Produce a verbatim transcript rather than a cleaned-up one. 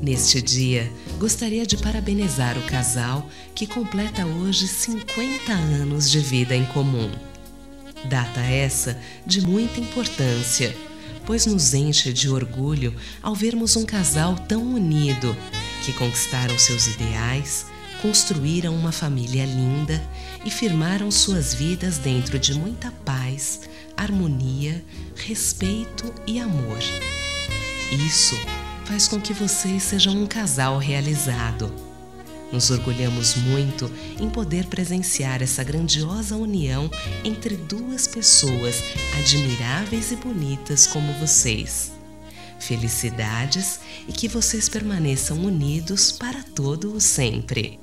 Neste dia, gostaria de parabenizar o casal que completa hoje cinquenta anos de vida em comum. Data essa de muita importância, pois nos enche de orgulho ao vermos um casal tão unido, que conquistaram seus ideais, construíram uma família linda e firmaram suas vidas dentro de muita paz, harmonia, respeito e amor. Isso faz com que vocês sejam um casal realizado. Nos orgulhamos muito em poder presenciar essa grandiosa união entre duas pessoas admiráveis e bonitas como vocês. Felicidades e que vocês permaneçam unidos para todo o sempre.